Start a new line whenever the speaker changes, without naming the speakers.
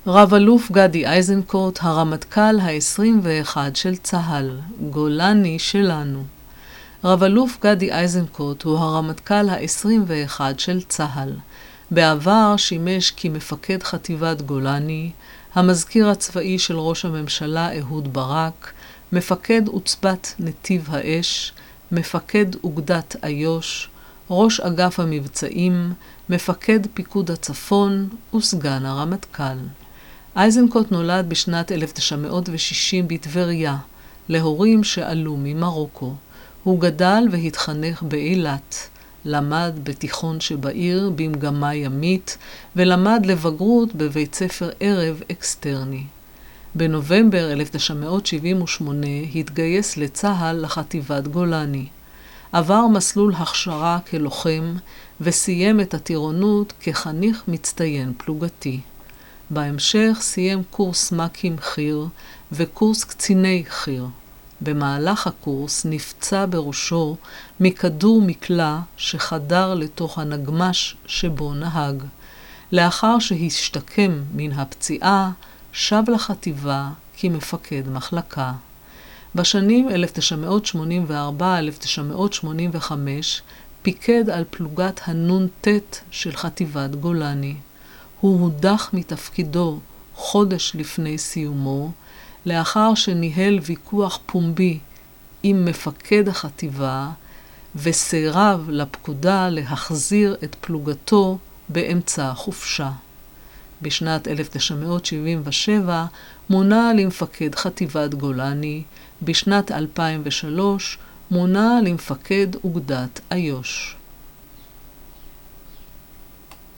רב אלוף גדי איזנקוט, הרמטכ"ל ה-21 של צה"ל, גולני שלנו. רב אלוף גדי איזנקוט הוא הרמטכ"ל ה-21 של צה"ל. בעבר שימש כמפקד חטיבת גולני, המזכיר הצבאי של ראש הממשלה אהוד ברק, מפקד עוצבת נתיב האש, מפקד אוגדת איו"ש, ראש אגף המבצעים, מפקד פיקוד הצפון וסגן הרמטכ"ל. איזנקוט נולד בשנת 1960 בטבריה, להורים שעלו ממרוקו. הוא גדל והתחנך באילת, למד בתיכון שבעיר במגמה ימית, ולמד לבגרות בבית ספר ערב אקסטרני. בנובמבר 1978 התגייס לצה"ל לחטיבת גולני. עבר מסלול הכשרה כלוחם וסיים את הטירונות כחניך מצטיין פלוגתי. בהמשך סיים קורס מ"כים חי"ר וקורס קציני חי"ר. במהלך הקורס נפצע בראשו מכדור מקלע שחדר לתוך הנגמ"ש שבו נהג. לאחר שהשתקם מן הפציעה, שב לחטיבה כמפקד מחלקה. בשנים 1984-1985 פיקד על פלוגת הנ"ט של חטיבת גולני. הוא הודח מתפקידו חודש לפני סיומו, לאחר שניהל ויכוח פומבי עם מפקד החטיבה, וסירב לפקודה להחזיר את פלוגתו באמצע החופשה. בשנת 1977 מונה למפקד חטיבת גולני, בשנת 2003 מונה למפקד אוגדת איו"ש.